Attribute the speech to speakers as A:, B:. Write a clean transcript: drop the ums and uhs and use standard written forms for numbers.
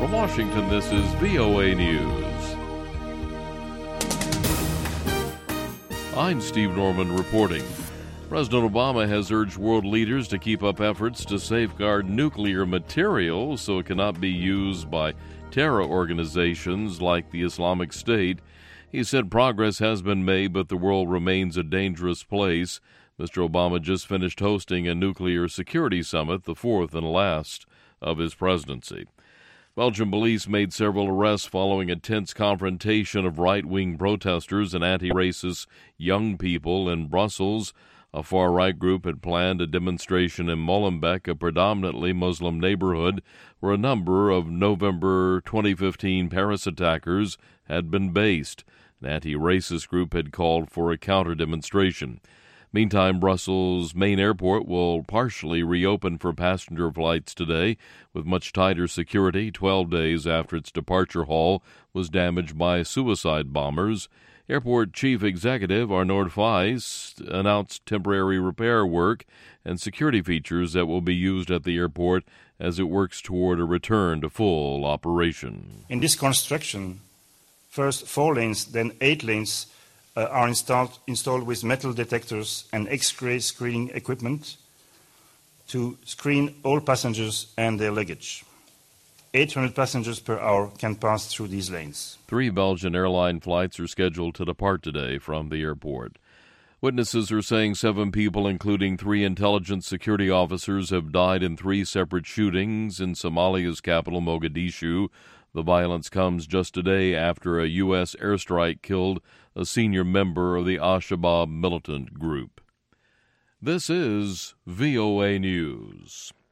A: From Washington, this is VOA News. I'm Steve Norman reporting. President Obama has urged world leaders to keep up efforts to safeguard nuclear material so it cannot be used by terror organizations like the Islamic State. He said progress has been made, but the world remains a dangerous place. Mr. Obama just finished hosting a nuclear security summit, the fourth and last of his presidency. Belgian police made several arrests following a tense confrontation of right-wing protesters and anti-racist young people in Brussels. A far-right group had planned a demonstration in Molenbeek, a predominantly Muslim neighborhood, where a number of November 2015 Paris attackers had been based. An anti-racist group had called for a counter-demonstration. Meantime, Brussels' main airport will partially reopen for passenger flights today, with much tighter security 12 days after its departure hall was damaged by suicide bombers. Airport Chief Executive Arnaud Feist announced temporary repair work and security features that will be used at the airport as it works toward a return to full operation.
B: In this construction, first 4 lanes, then 8 lanes are installed with metal detectors and X-ray screening equipment to screen all passengers and their luggage. 800 passengers per hour can pass through these lanes.
A: 3 Belgian airline flights are scheduled to depart today from the airport. Witnesses are saying 7 people, including 3 intelligence security officers, have died in 3 separate shootings in Somalia's capital, Mogadishu. The violence comes just a day after a U.S. airstrike killed a senior member of the Al-Shabaab militant group. This is VOA News.